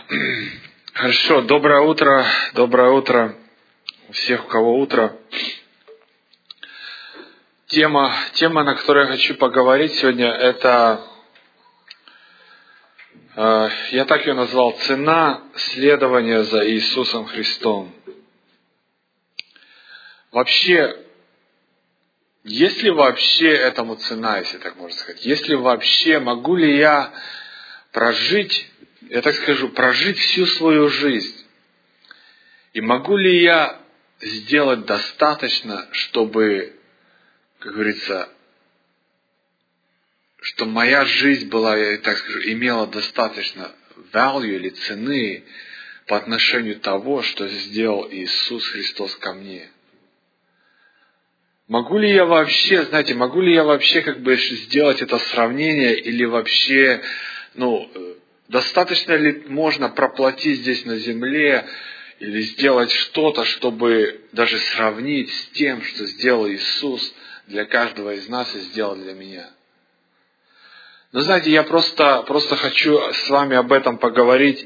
Хорошо, доброе утро у всех, у кого утро. Тема, на которой я хочу поговорить сегодня, это, я так ее назвал, цена следования за Иисусом Христом. Вообще, есть ли вообще этому цена, если так можно сказать? Есть ли вообще, могу ли я прожить, я так скажу, прожить всю свою жизнь? И могу ли я сделать достаточно, чтобы, как говорится, что моя жизнь была, я так скажу, имела достаточно value или цены по отношению того, что сделал Иисус Христос ко мне? Могу ли я вообще как бы сделать это сравнение, или вообще, достаточно ли можно проплатить здесь на земле, или сделать что-то, чтобы даже сравнить с тем, что сделал Иисус для каждого из нас и сделал для меня? Но знаете, я просто хочу с вами об этом поговорить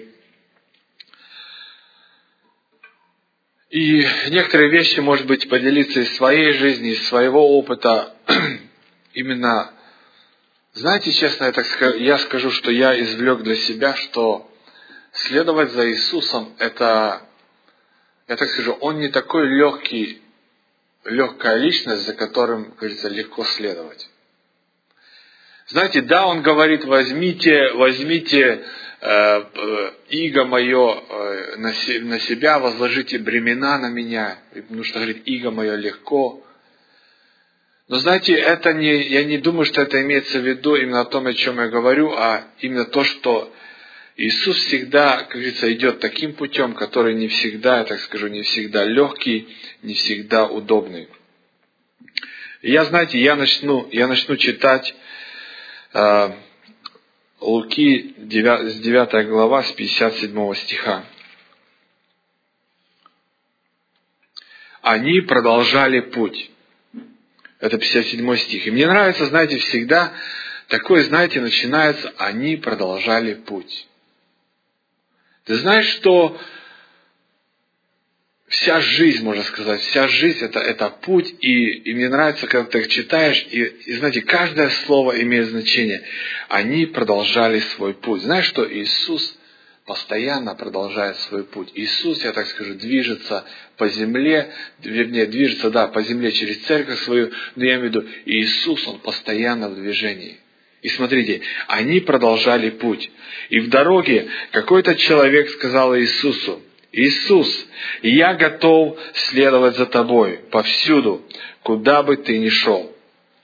и некоторые вещи, может быть, поделиться из своей жизни, из своего опыта. Именно, знаете, честно, я скажу, что я извлек для себя, что следовать за Иисусом, это, я так скажу, Он не такой легкая личность, за которым, как говорится, легко следовать. Знаете, да, Он говорит, возьмите иго мое на себя, возложите бремена на меня, потому что, говорит, иго мое легко. Но знаете, я не думаю, что это имеется в виду именно о том, о чем я говорю, а именно то, что Иисус всегда, как говорится, идет таким путем, который не всегда, я так скажу, не всегда легкий, не всегда удобный. И я начну читать Луки, с 9 глава, с 57 стиха. Они продолжали путь. Это 57 стих. И мне нравится, знаете, всегда такое, знаете, начинается, они продолжали путь. Ты знаешь, что вся жизнь, можно сказать, это путь, и мне нравится, когда ты их читаешь, и знаете, каждое слово имеет значение. Они продолжали свой путь. Знаешь, что Иисус постоянно продолжает свой путь. Иисус, я так скажу, движется по земле, по земле через церковь свою, но я имею в виду, Иисус, Он постоянно в движении. И смотрите, они продолжали путь. И в дороге какой-то человек сказал Иисусу: «Иисус, я готов следовать за Тобой повсюду, куда бы Ты ни шел.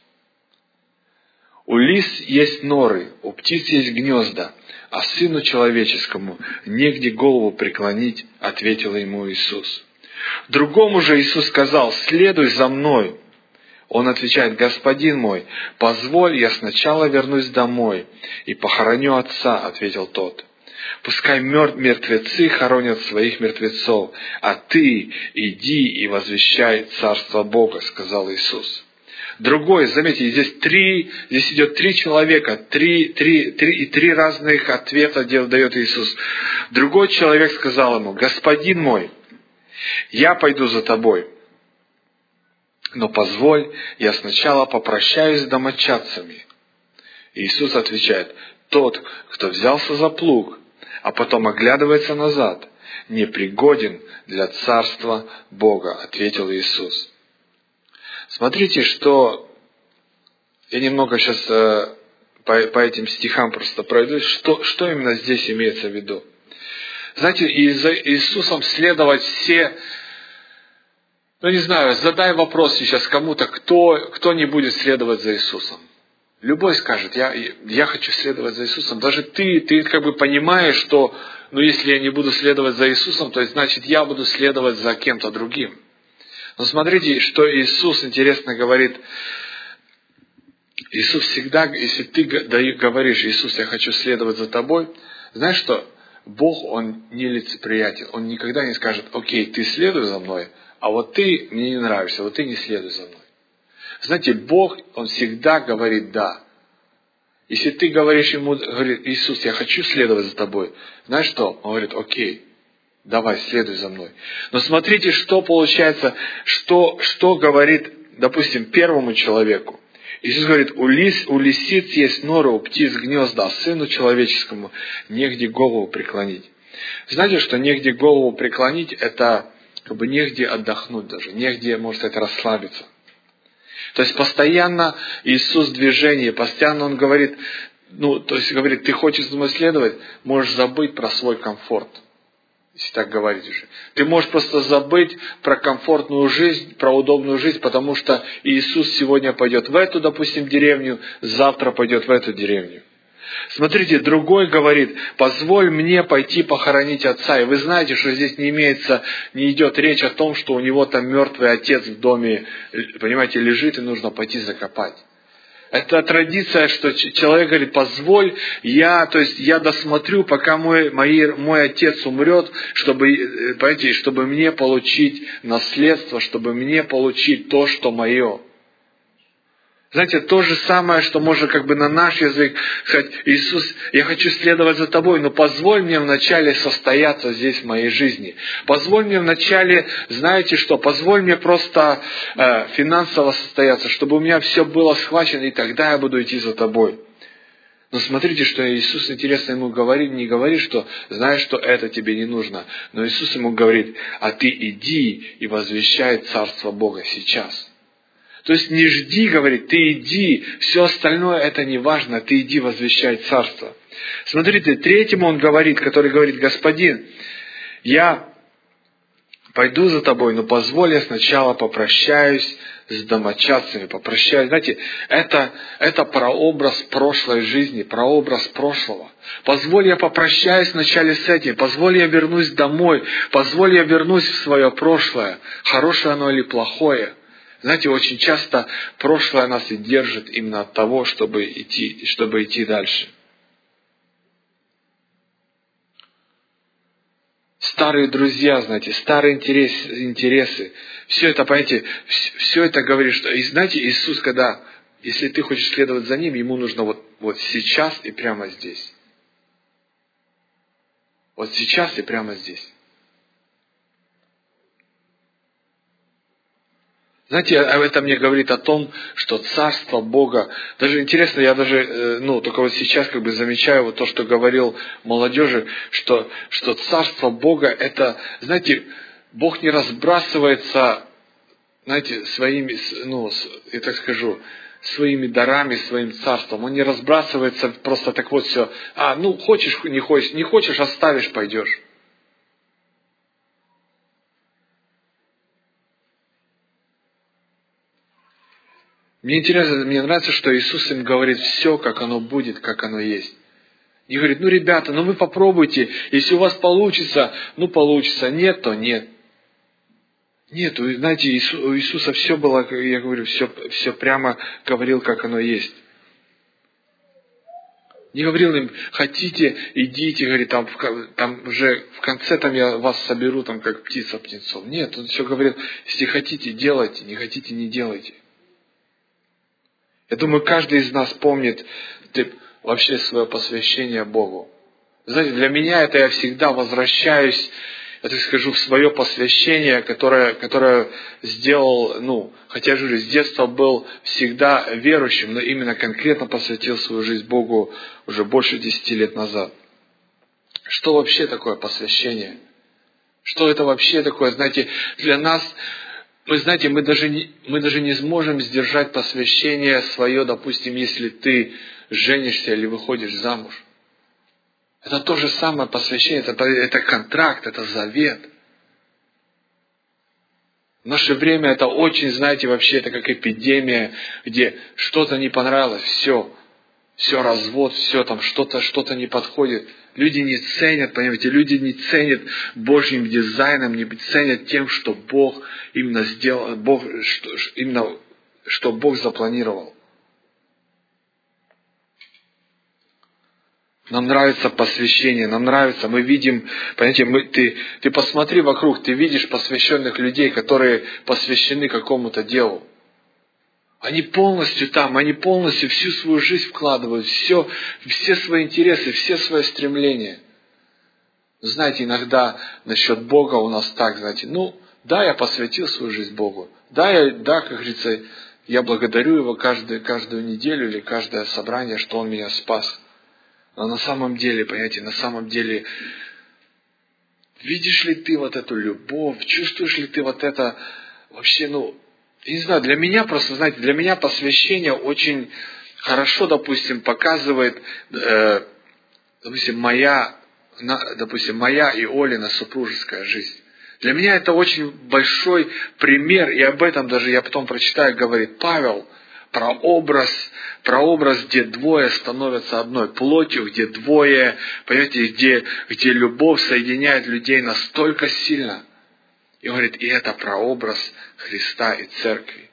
У лис есть норы, у птиц есть гнезда, а Сыну Человеческому негде голову преклонить», — ответил ему Иисус. Другому же Иисус сказал: «Следуй за Мной». Он отвечает: «Господин мой, позволь, я сначала вернусь домой и похороню отца», — ответил тот. «Пускай мертвецы хоронят своих мертвецов, а ты иди и возвещай Царство Бога», — сказал Иисус. Другой, заметьте, здесь идет три человека, три разных ответа дает Иисус. Другой человек сказал ему: «Господин мой, я пойду за тобой, но позволь, я сначала попрощаюсь с домочадцами». Иисус отвечает: «Тот, кто взялся за плуг, а потом оглядывается назад, непригоден для Царства Бога», — ответил Иисус. Смотрите, что я немного сейчас по этим стихам просто пройдусь, что именно здесь имеется в виду. Знаете, и за Иисусом следовать все. Задай вопрос сейчас кому-то, кто не будет следовать за Иисусом. Любой скажет: я хочу следовать за Иисусом. Даже ты как бы понимаешь, что, если я не буду следовать за Иисусом, то значит я буду следовать за кем-то другим. Но смотрите, что Иисус интересно говорит. Иисус всегда, если ты говоришь: «Иисус, я хочу следовать за тобой», знаешь что? Бог, Он не лицеприятен. Он никогда не скажет: «Окей, ты следуй за мной, а вот ты мне не нравишься, вот ты не следуй за мной». Знаете, Бог, Он всегда говорит «да». Если ты говоришь ему, говорит, Иисус, я хочу следовать за тобой, знаешь что? Он говорит, окей, давай, следуй за мной. Но смотрите, что получается, что говорит, допустим, первому человеку. Иисус говорит, у лисиц есть норы, у птиц гнезда, а сыну человеческому негде голову преклонить. Знаете, что негде голову преклонить, это как бы негде отдохнуть даже, негде, может, это расслабиться. То есть постоянно Иисус в движении, постоянно Он говорит, говорит, ты хочешь за мной следовать, можешь забыть про свой комфорт. Если так говорить уже. Ты можешь просто забыть про комфортную жизнь, про удобную жизнь, потому что Иисус сегодня пойдет в эту, допустим, деревню, завтра пойдет в эту деревню. Смотрите, другой говорит, позволь мне пойти похоронить отца. И вы знаете, что здесь не идет речь о том, что у него там мертвый отец в доме, понимаете, лежит и нужно пойти закопать. Это традиция, что человек говорит, позволь, я досмотрю, пока мой отец умрет, чтобы мне получить наследство, чтобы мне получить то, что мое. Знаете, то же самое, что можно как бы на наш язык сказать, Иисус, я хочу следовать за тобой, но позволь мне вначале состояться здесь в моей жизни. Позволь мне вначале, знаете что, позволь мне просто финансово состояться, чтобы у меня все было схвачено, и тогда я буду идти за тобой. Но смотрите, что Иисус, интересно, ему говорит, не говорит, что знаешь, что это тебе не нужно. Но Иисус ему говорит, а ты иди и возвещай Царство Бога сейчас. То есть не жди, говорит, ты иди, все остальное это не важно, ты иди возвещай Царство. Смотрите, третьему он говорит, который говорит, Господин, я пойду за тобой, но позволь я сначала попрощаюсь с домочадцами, попрощаюсь. Знаете, это прообраз прошлой жизни, прообраз прошлого. Позволь я попрощаюсь вначале с этим, позволь я вернусь домой, позволь я вернусь в свое прошлое, хорошее оно или плохое. Знаете, очень часто прошлое нас и держит именно от того, чтобы идти дальше. Старые друзья, знаете, старые интересы. Все это, понимаете, все это говорит, что... И знаете, Иисус, если ты хочешь следовать за Ним, Ему нужно вот сейчас и прямо здесь. Вот сейчас и прямо здесь. Знаете, это мне говорит о том, что Царство Бога, даже интересно, я даже, только вот сейчас как бы замечаю вот то, что говорил молодежи, что Царство Бога это, знаете, Бог не разбрасывается, знаете, своими, я так скажу, своими дарами, своим царством. Он не разбрасывается просто так вот все, хочешь, не хочешь, оставишь, пойдешь. Мне интересно, мне нравится, что Иисус им говорит все, как оно будет, как оно есть. И говорит, ребята, вы попробуйте, если у вас получится, получится, нет, то нет. Нет, знаете, у Иисуса все было, я говорю, все прямо говорил, как оно есть. Не говорил им, хотите, идите, говорит, там уже в конце я вас соберу, как птица птенцов. Нет, он все говорил, если хотите, делайте, не хотите, не делайте. Я думаю, каждый из нас помнит вообще свое посвящение Богу. Знаете, для меня это я всегда возвращаюсь, я так скажу, в свое посвящение, которое сделал, хотя же с детства был всегда верующим, но именно конкретно посвятил свою жизнь Богу уже больше 10 лет назад. Что вообще такое посвящение? Что это вообще такое? Знаете, для нас... мы даже не сможем сдержать посвящение свое, допустим, если ты женишься или выходишь замуж. Это то же самое посвящение, это контракт, это завет. В наше время это очень, знаете, вообще это как эпидемия, где что-то не понравилось, все развод, все что-то не подходит. Люди не ценят, понимаете, люди не ценят Божьим дизайном, не ценят тем, что Бог именно сделал, что Бог запланировал. Нам нравится посвящение, нам нравится, мы видим, понимаете, ты посмотри вокруг, ты видишь посвященных людей, которые посвящены какому-то делу. Они полностью там, они полностью всю свою жизнь вкладывают, все свои интересы, все свои стремления. Знаете, иногда насчет Бога у нас так, знаете, да, я посвятил свою жизнь Богу. Да, как говорится, я благодарю Его каждую неделю или каждое собрание, что Он меня спас. Но на самом деле, понимаете, видишь ли ты вот эту любовь, чувствуешь ли ты вот это вообще, я не знаю, для меня посвящение очень хорошо, допустим, показывает, допустим, моя и Олина супружеская жизнь. Для меня это очень большой пример, и об этом даже я потом прочитаю, говорит Павел, про образ, где двое становятся одной плотью, где двое, понимаете, где любовь соединяет людей настолько сильно. И говорит, и это прообраз Христа и Церкви.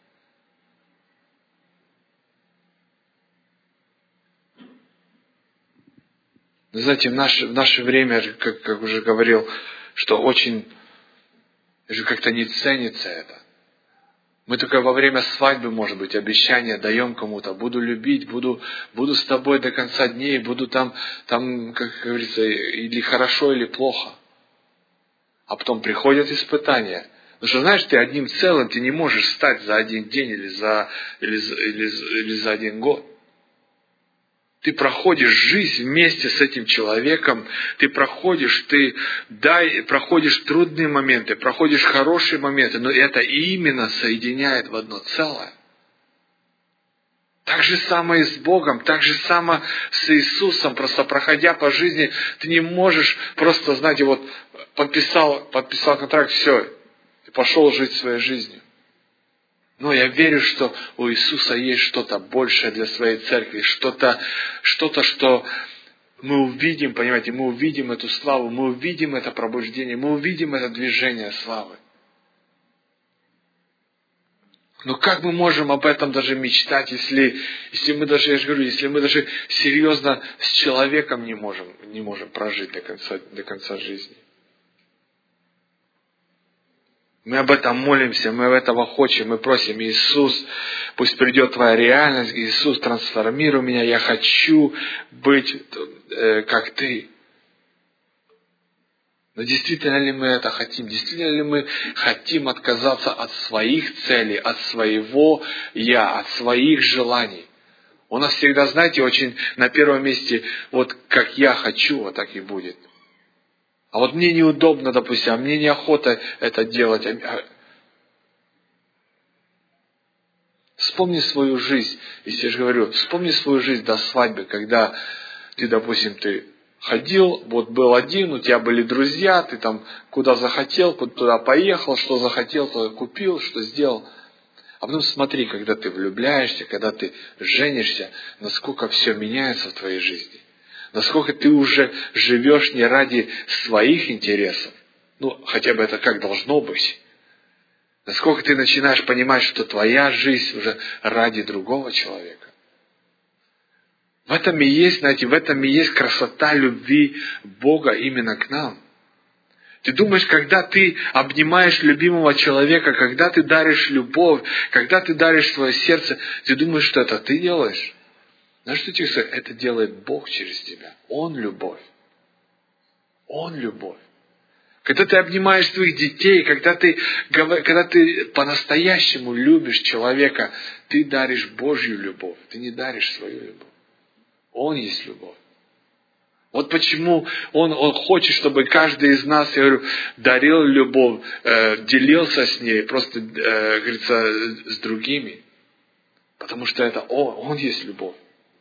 Вы знаете, в наше время, как уже говорил, что очень как-то не ценится это. Мы только во время свадьбы, может быть, обещания даем кому-то. Буду любить, буду с тобой до конца дней, буду там, как говорится, или хорошо, или плохо. А потом приходят испытания. Потому что, знаешь, ты одним целым, ты не можешь стать за один день или за один год. Ты проходишь жизнь вместе с этим человеком, ты проходишь трудные моменты, проходишь хорошие моменты, но это именно соединяет в одно целое. Так же самое и с Богом, так же самое с Иисусом, просто проходя по жизни, ты не можешь просто, знаете, вот подписал контракт, все, и пошел жить своей жизнью. Но я верю, что у Иисуса есть что-то большее для своей церкви, что-то, что мы увидим, понимаете, мы увидим эту славу, мы увидим это пробуждение, мы увидим это движение славы. Но как мы можем об этом даже мечтать, если мы даже, я же говорю, если мы даже серьезно с человеком не можем прожить до конца жизни? Мы об этом молимся, мы этого хотим, мы просим, Иисус, пусть придет Твоя реальность, Иисус, трансформируй меня, я хочу быть как Ты. Но действительно ли мы это хотим? Действительно ли мы хотим отказаться от своих целей, от своего «я», от своих желаний? У нас всегда, знаете, очень на первом месте, вот как я хочу, вот так и будет. А вот мне неудобно, допустим, а мне неохота это делать. Вспомни свою жизнь, если я же говорю, вспомни свою жизнь до свадьбы, когда ты, допустим, ты ходил, вот был один, у тебя были друзья, ты там куда захотел, туда поехал, что захотел, то купил, что сделал. А потом смотри, когда ты влюбляешься, когда ты женишься, насколько все меняется в твоей жизни. Насколько ты уже живешь не ради своих интересов, хотя бы это как должно быть. Насколько ты начинаешь понимать, что твоя жизнь уже ради другого человека. В этом и есть красота любви Бога именно к нам. Ты думаешь, когда ты обнимаешь любимого человека, когда ты даришь любовь, когда ты даришь свое сердце, ты думаешь, что это ты делаешь? Знаешь, что тебе сказать? Это делает Бог через тебя. Он любовь. Он любовь. Когда ты обнимаешь своих детей, когда ты по-настоящему любишь человека, ты даришь Божью любовь. Ты не даришь свою любовь. Он есть любовь. Вот почему Он хочет, чтобы каждый из нас, я говорю, дарил любовь, делился с ней, просто, говорится, с другими. Потому что это Он есть любовь.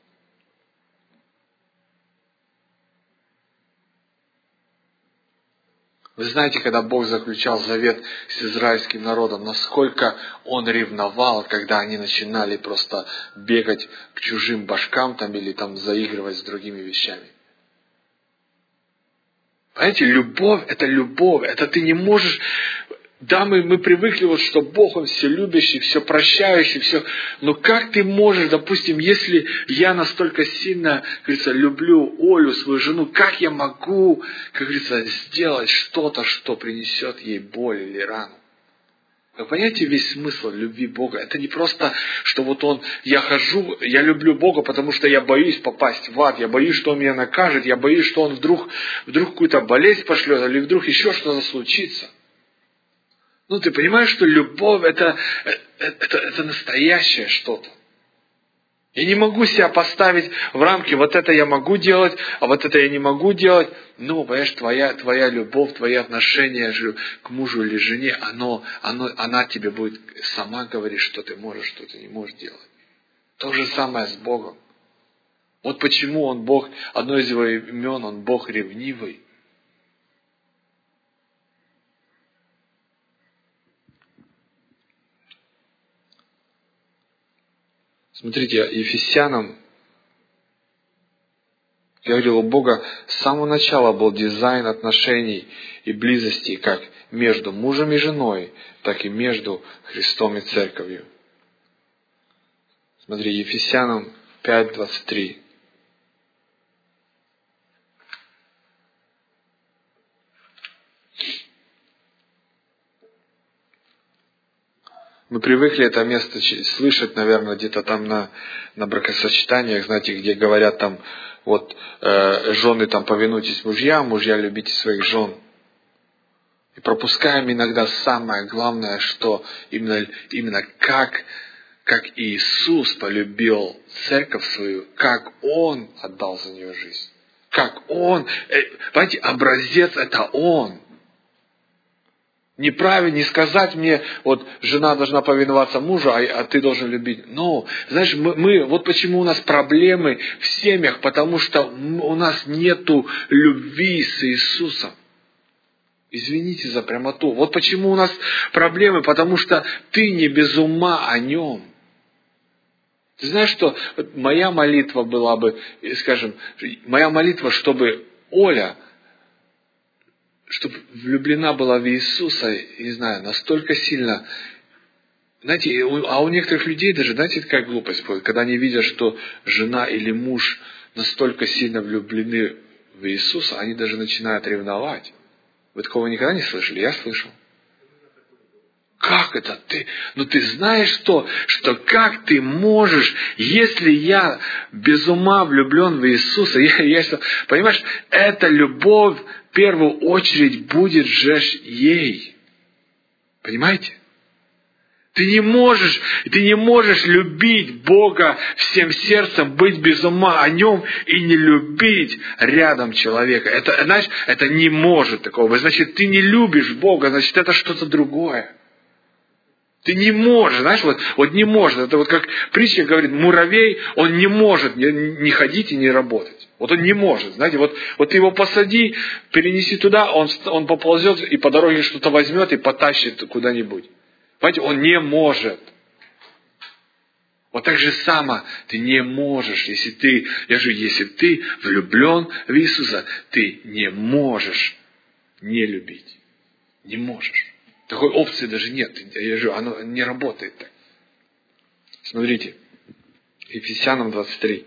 Вы знаете, когда Бог заключал завет с израильским народом, насколько Он ревновал, когда они начинали просто бегать к чужим башкам или заигрывать с другими вещами. Понимаете, любовь, это ты не можешь... Да, мы привыкли, что Бог, Он вселюбящий, все прощающий, все. Но как ты можешь, допустим, если я настолько сильно, как говорится, люблю Олю, свою жену, как я могу, как говорится, сделать что-то, что принесет ей боль или рану? Вы понимаете весь смысл любви Бога? Это не просто, что я люблю Бога, потому что я боюсь попасть в ад, я боюсь, что Он меня накажет, я боюсь, что Он вдруг какую-то болезнь пошлет, или вдруг еще что-то случится. Ты понимаешь, что любовь это настоящее что-то. Я не могу себя поставить в рамки, вот это я могу делать, а вот это я не могу делать. Понимаешь, твоя любовь, твои отношения к мужу или жене, она тебе будет сама говорить, что ты можешь, что ты не можешь делать. То же самое с Богом. Вот почему Он Бог, одно из Его имен, Он Бог ревнивый. Смотрите, Ефесянам, я говорил, у Бога с самого начала был дизайн отношений и близости как между мужем и женой, так и между Христом и Церковью. Смотри, Ефесянам 5:23. Мы привыкли это место слышать, наверное, где-то там на бракосочетаниях, знаете, где говорят там, жены там повинуйтесь мужьям, мужья любите своих жен. И пропускаем иногда самое главное, что именно как Иисус полюбил церковь свою, как Он отдал за нее жизнь. Как Он, понимаете, образец это Он. Неправильно не сказать мне, жена должна повиноваться мужу, а ты должен любить. Знаешь, вот почему у нас проблемы в семьях, потому что у нас нету любви с Иисусом. Извините за прямоту. Вот почему у нас проблемы, потому что ты не без ума о Нем. Ты знаешь, что моя молитва была бы, чтобы Оля, чтобы влюблена была в Иисуса, не знаю, настолько сильно. Знаете, а у некоторых людей даже, знаете, какая глупость будет, когда они видят, что жена или муж настолько сильно влюблены в Иисуса, они даже начинают ревновать. Вы такого никогда не слышали? Я слышал. Как это ты? Ты знаешь, что как ты можешь, если я без ума влюблен в Иисуса, понимаешь, эта любовь в первую очередь будет жечь ей. Понимаете? Ты не можешь любить Бога всем сердцем, быть без ума о Нем и не любить рядом человека. Это не может такого. Значит, ты не любишь Бога, значит, это что-то другое. Ты не можешь, знаешь, не может. Это как притча говорит, муравей, он не может не ходить и не работать. Он не может, знаете, ты его посади, перенеси туда, он поползет и по дороге что-то возьмет и потащит куда-нибудь. Понимаете, он не может. Вот так же само ты не можешь, если ты влюблен в Иисуса, ты не можешь не любить. Не можешь. Такой опции даже нет. Оно не работает так. Смотрите, Ефесянам 23.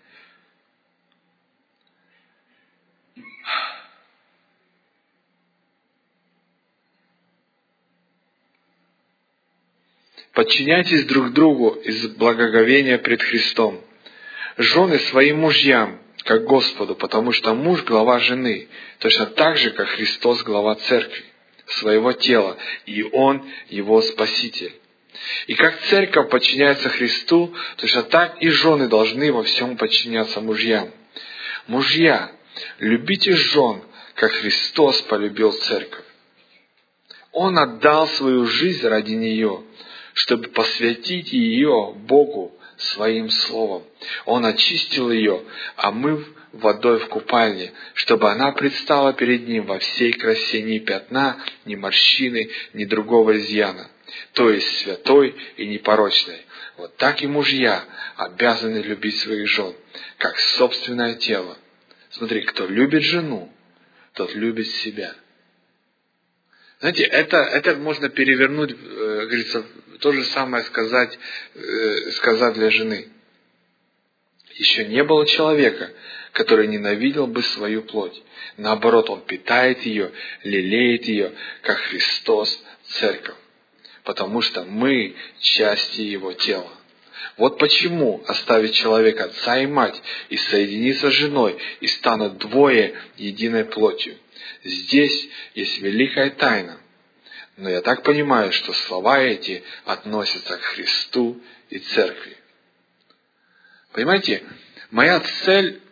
Подчиняйтесь друг другу из благоговения пред Христом. Жены своим мужьям, как Господу, потому что муж – глава жены, точно так же, как Христос – глава церкви, своего тела, и Он – его Спаситель. И как церковь подчиняется Христу, точно так и жены должны во всем подчиняться мужьям. Мужья, любите жен, как Христос полюбил церковь. Он отдал свою жизнь ради нее, чтобы посвятить ее Богу своим словом. Он очистил ее, омыв водой в купальне, чтобы она предстала перед Ним во всей красе, ни пятна, ни морщины, ни другого изъяна, то есть святой и непорочной. Вот так и мужья обязаны любить своих жен, как собственное тело. Смотри, кто любит жену, тот любит себя. Знаете, это можно перевернуть, говорится, то же самое сказать для жены. Еще не было человека, который ненавидел бы свою плоть. Наоборот, он питает ее, лелеет ее, как Христос церковь. потому что мы части Его тела. Вот почему оставит человек отца и мать, и соединится с женой, и станут двое единой плотью. Здесь есть великая тайна. Но я так понимаю, что слова эти относятся к Христу и Церкви. Понимаете, моя цель,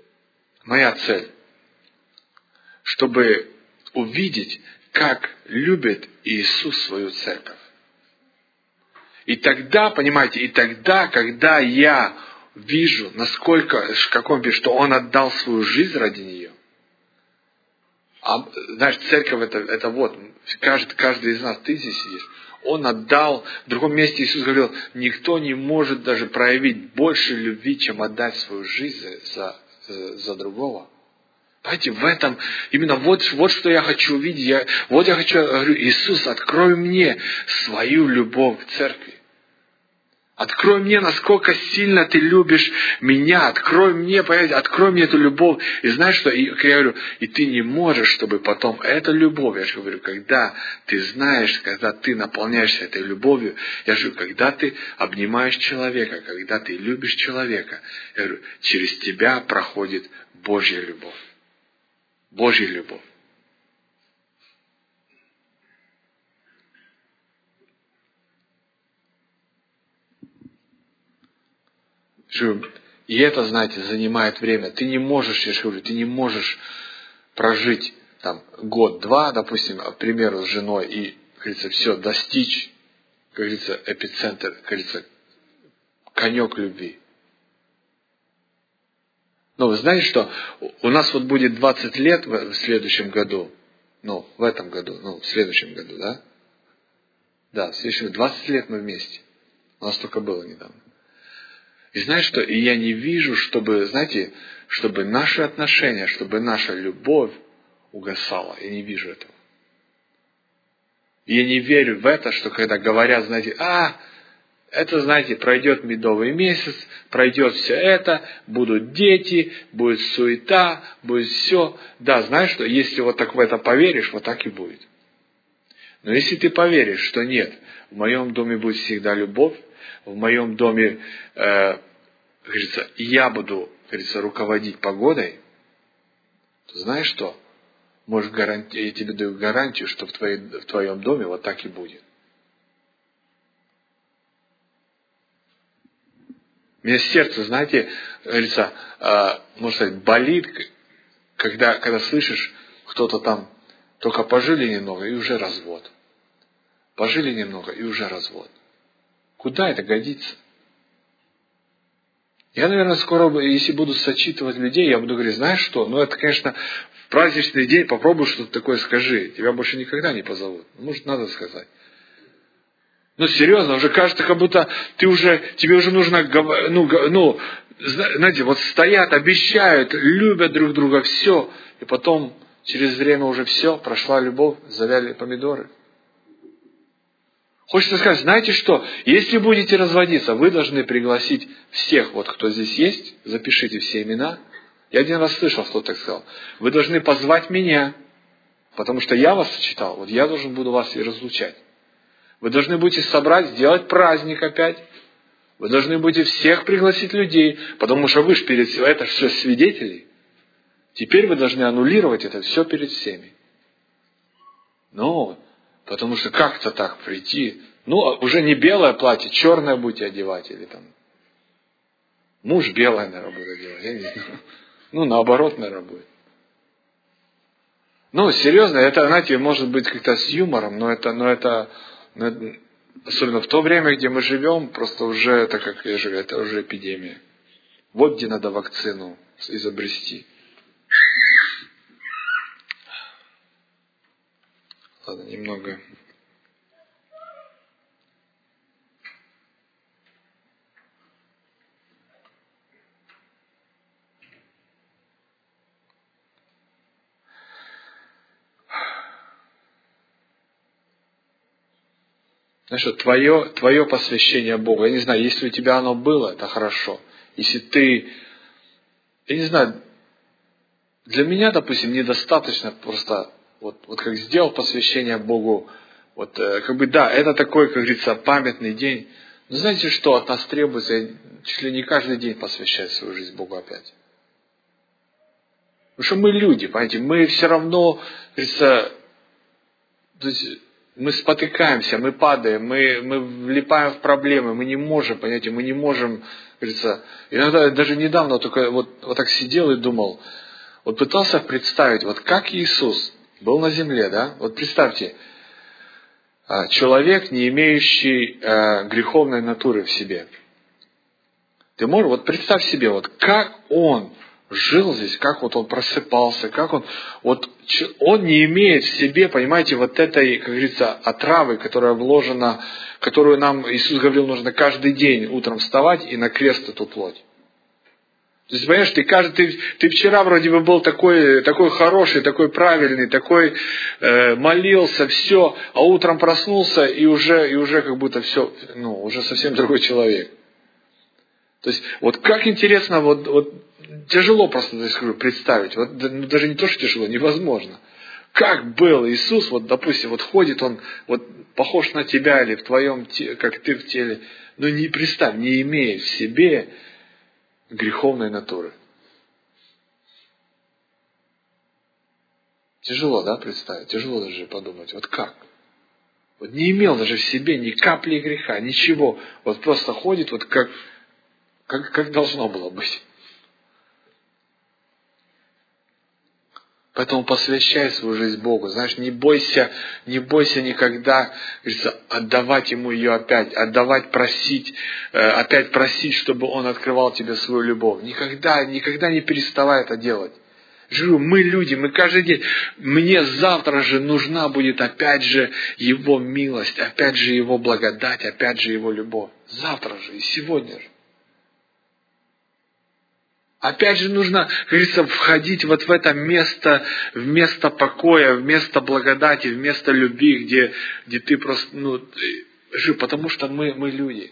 чтобы увидеть, как любит Иисус свою Церковь. И тогда, понимаете, когда я вижу, что Он отдал свою жизнь ради нее. А, знаешь, Церковь это вот, каждый из нас, ты здесь сидишь. Он отдал, в другом месте Иисус говорил, никто не может даже проявить больше любви, чем отдать свою жизнь за другого. Понимаете, в этом, именно вот что я хочу увидеть. Я говорю, Иисус, открой мне свою любовь к Церкви. Открой мне, насколько сильно ты любишь меня. Открой мне эту любовь. И знаешь что? Я говорю, и ты не можешь, чтобы потом эту любовь, я же говорю, когда ты знаешь, когда ты наполняешься этой любовью, я же говорю, когда ты обнимаешь человека, когда ты любишь человека, я говорю, через тебя проходит Божья любовь. Божья любовь. И это, знаете, занимает время. Ты не можешь, я же говорю, ты не можешь прожить там год-два, допустим, к примеру, с женой и, как говорится, все, достичь, как говорится, эпицентр, как говорится, конек любви. Но вы знаете, что у нас вот будет 20 лет в следующем году, в этом году, в следующем году, да? Да, в следующем 20 лет мы вместе. У нас только было недавно. И знаешь что? И я не вижу, чтобы наши отношения, чтобы наша любовь угасала. Я не вижу этого. И я не верю в это, что когда говорят, это, пройдет медовый месяц, пройдет все это, будут дети, будет суета, будет все. Да, знаешь что? Если вот так в это поверишь, вот так и будет. Но если ты поверишь, что нет, в моем доме будет всегда любовь, в моем доме, говорится, я буду, говорится, руководить погодой, то знаешь что? Я тебе даю гарантию, что в твоем доме вот так и будет. У меня сердце, знаете, говорится, можно сказать, болит, когда слышишь, кто-то там только пожили немного и уже развод. Пожили немного и уже развод. Куда это годится? Я, наверное, скоро, если буду сочитывать людей, я буду говорить, знаешь что? Это, конечно, в праздничный день попробуй что-то такое скажи. Тебя больше никогда не позовут. Может, надо сказать. Серьезно, уже кажется, как будто тебе уже нужно, знаете, вот стоят, обещают, любят друг друга, все. И потом, через время уже все, прошла любовь, завяли помидоры. Хочется сказать, знаете что, если будете разводиться, вы должны пригласить всех, кто здесь есть, запишите все имена. Я один раз слышал, кто так сказал. Вы должны позвать меня, потому что я вас сочетал, я должен буду вас и разлучать. Вы должны будете собрать, сделать праздник опять. Вы должны будете всех пригласить людей, потому что вы же это все свидетели. Теперь вы должны аннулировать это все перед всеми. Потому что как-то так прийти. Уже не белое платье, черное будете одевать. Или там. Муж белое, наверное, будет одевать. Я не знаю. Наоборот, наверное, будет. Серьезно, это, знаете, может быть как-то с юмором, но это особенно в то время, где мы живем, просто уже, это, как я же говорю, это уже эпидемия. Вот где надо вакцину изобрести. Ладно, немного. Знаешь, что твое посвящение Богу, я не знаю, если у тебя оно было, это хорошо. Если ты, я не знаю, для меня, допустим, недостаточно просто, вот как сделал посвящение Богу Вот, да, это такой, как говорится, памятный день. Но знаете, что от нас требуется? Чуть ли не каждый день посвящать свою жизнь Богу опять. Потому что мы люди, понимаете, мы все равно, говорится, то есть мы спотыкаемся, мы падаем, мы влипаем в проблемы, мы не можем, понимаете, мы не можем, говорится, иногда даже недавно только вот так сидел и думал, вот пытался представить, вот как Иисус был на земле, да, вот представьте, человек, не имеющий греховной натуры в себе. Ты можешь, вот представь себе, вот как он жил здесь, как вот он просыпался, как он не имеет в себе, понимаете, вот этой, как говорится, отравы, которая вложена, которую нам Иисус говорил, нужно каждый день утром вставать и на крест эту плоть. То есть, понимаешь, ты вчера вроде бы был такой хороший, такой правильный, такой молился, все, а утром проснулся и уже как будто все, уже совсем другой человек. То есть, вот как интересно, вот тяжело просто, я скажу, представить. Вот даже не то, что тяжело, невозможно. Как был Иисус, вот, допустим, вот ходит он, вот похож на тебя или в твоем теле, как ты в теле, но не представь, не имея в себе греховной натуры. Тяжело, да, представить? Тяжело даже подумать. Вот как? Вот не имел даже в себе ни капли греха, ничего. Вот просто ходит, вот как должно было быть. Поэтому посвящай свою жизнь Богу. Знаешь, не бойся никогда, говорится, отдавать Ему ее опять, опять просить, чтобы Он открывал тебе свою любовь. Никогда не переставай это делать. Живу, мы люди, мы каждый день. Мне завтра же нужна будет опять же Его милость, опять же Его благодать, опять же Его любовь. Завтра же и сегодня же. Опять же нужно, как говорится, входить вот в это место, в место покоя, в место благодати, в место любви, где ты просто, жив, потому что мы люди.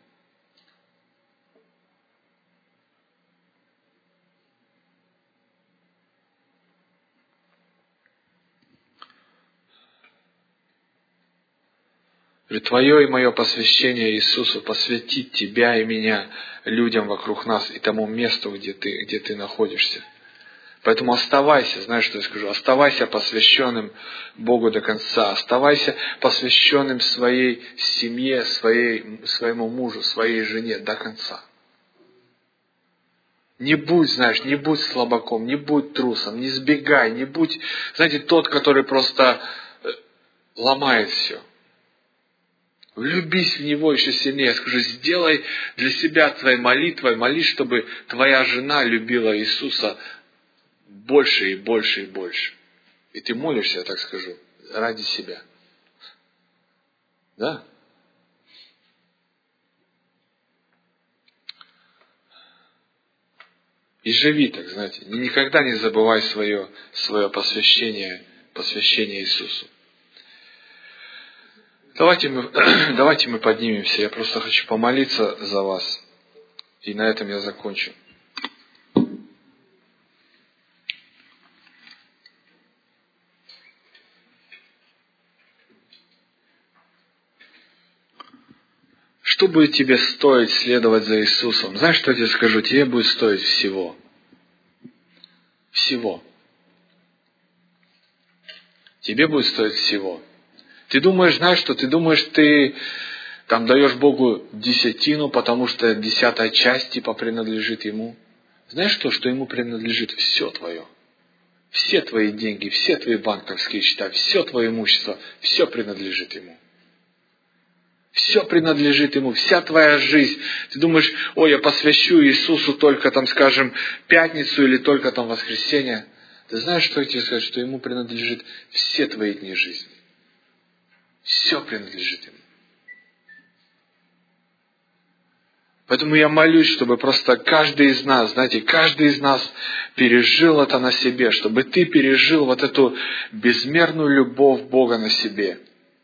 Твое и мое посвящение Иисусу посвятит тебя и меня людям вокруг нас и тому месту, где ты находишься. Поэтому оставайся, знаешь, что я скажу, оставайся посвященным Богу до конца, оставайся посвященным своей семье, своему мужу, своей жене до конца. Не будь слабаком, не будь трусом, не сбегай, не будь, знаете, тот, который просто ломает все. Влюбись в Него еще сильнее. Я скажу, сделай для себя твоей молитвой, молись, чтобы твоя жена любила Иисуса больше и больше и больше. И ты молишься, я так скажу, ради себя. Да? И живи так, знаете. Никогда не забывай свое посвящение Иисусу. Давайте мы поднимемся. Я просто хочу помолиться за вас. И на этом я закончу. Что будет тебе стоить следовать за Иисусом? Знаешь, что я тебе скажу? Тебе будет стоить всего. Всего. Тебе будет стоить всего. Ты думаешь, знаешь что? Ты там даешь Богу десятину, потому что 10 часть типа принадлежит Ему. Знаешь что? Что Ему принадлежит все твое. Все твои деньги, все твои банковские счета, все твое имущество, все принадлежит Ему. Все принадлежит Ему, вся твоя жизнь. Ты думаешь, я посвящу Иисусу только там, скажем, пятницу или только там воскресенье. Ты знаешь, что я тебе скажу? Что Ему принадлежит все твои дни жизни. Все принадлежит Ему. Поэтому я молюсь, чтобы просто каждый из нас пережил это на себе, чтобы ты пережил вот эту безмерную любовь Бога на себе.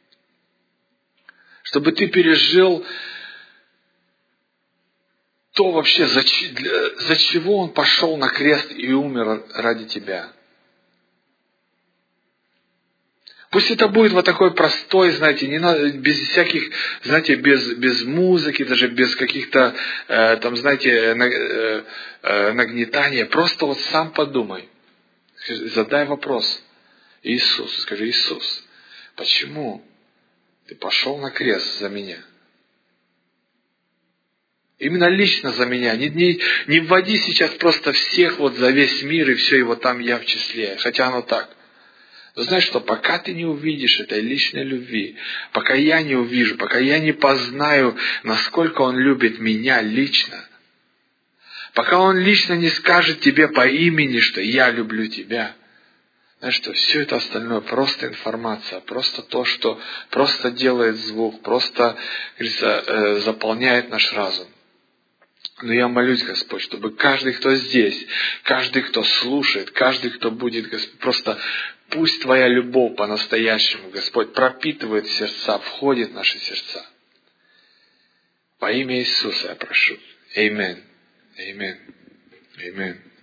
Чтобы ты пережил то вообще, за чего Он пошел на крест и умер ради тебя. Пусть это будет вот такой простой, знаете, не надо, без всяких, знаете, без музыки, даже без каких-то, там, знаете, нагнетания. Просто вот сам подумай. Задай вопрос Иисусу. Скажи: Иисус, почему ты пошел на крест за меня? Именно лично за меня. Не вводи сейчас просто всех вот за весь мир и все, и вот там я в числе. Хотя оно так. Но знаешь что, пока ты не увидишь этой личной любви, пока я не увижу, пока я не познаю, насколько Он любит меня лично, пока Он лично не скажет тебе по имени, что я люблю тебя, знаешь что, все это остальное просто информация, просто то, что просто делает звук, просто, говорится, заполняет наш разум. Но я молюсь, Господь, чтобы каждый, кто здесь, каждый, кто слушает, каждый, кто будет, Господь, просто пусть Твоя любовь по-настоящему, Господь, пропитывает сердца, входит в наши сердца. Во имя Иисуса я прошу. Аминь. Аминь. Аминь.